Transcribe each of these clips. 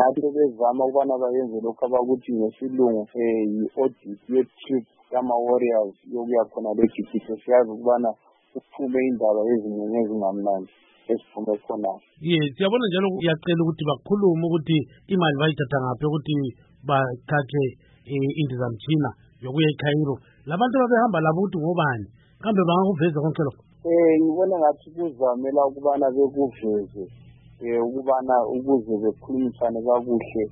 ngathi bezama ukubana bayenze lokho abakuthi ngesilungu yi-audit ye-trip yama-warriors yokuya khona leGibhithe. Siyazi ukubana kuphume indaba eziningi ezingamnandi esiphume khona. Siyabona njalo uyacela ukuthi bakhulume ukuthi imali bayithatha ngaphi ukuthi bathathe indizamtshina yokuya eCairo. Labantu ababehamba labo ukuthi ngobani? Kambe bangakuveza konke lokho? Ngibona ngathi kuzamela ukubana bekuveze ukubana ukuze bekhulumisane kakuhle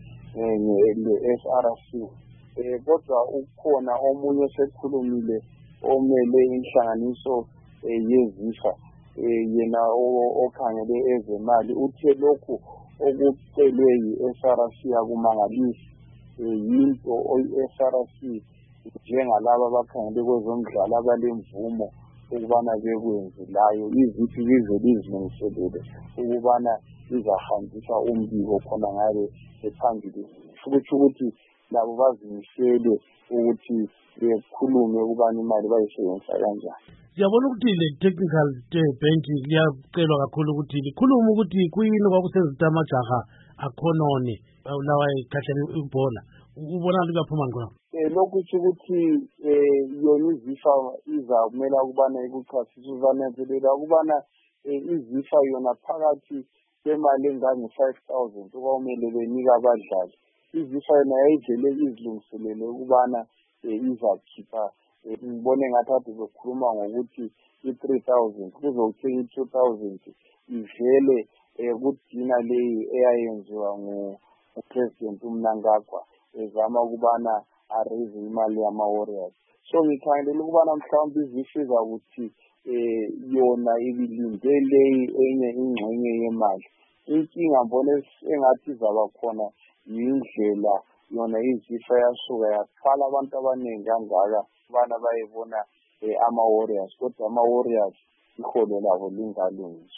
ne-SRC. Kodwa ukhona omunye osekhulumile omele inhlanganiso yezifa yena okhangele ezemali uthe lokhu okucelwe yi-SRC akumangalisi. Yinto i-SRC njengalaba abakhangele kwezomdlalo abalemvumo ukubana bekwenze layo iziphi bize lizilungiselele ukubana izahambisa umbiko khona ngabe ephambili. Futhi ukuthi labo bazimisele ukuthi bekhulume ukubana imali bayisebenzisa kanjani. Siyabona ukuthi le technical bench liyacelwa kakhulu ukuthi likhulume ukuthi kuyini kwakusenza amajaha akhonone lawa ekhahleni ibhola. Ubona liyaphuma ngqo. Lokhu ukuthi yona izifa izamela ukubana ikuchasisa uzananzelela ukubana izifa yona phakathi kwemali engange-5,000 okwamele benika abadlali. Izifa yona yayivele izilungiselele ukubana izakhipha ngibone ngathi ade bekhuluma ngokuthi i-3,000 kuzothenga i-2,000 ivele kudina leyi eyayenziwa nguPresident uMnangagwa ezama ukubana araise imali yama-warriors. So ngikhangelela ukubana mhlawumbe izifika ukuthi yona ibilinde leyi enye ingxenye yemali. Inkinga mbona engathi izaba khona yindlela yona izifa yasuka yathwala abantu abaningi kangaka ubana bayebona ama-warriors, kodwa ama-warriors iholo labo lingalungiswa.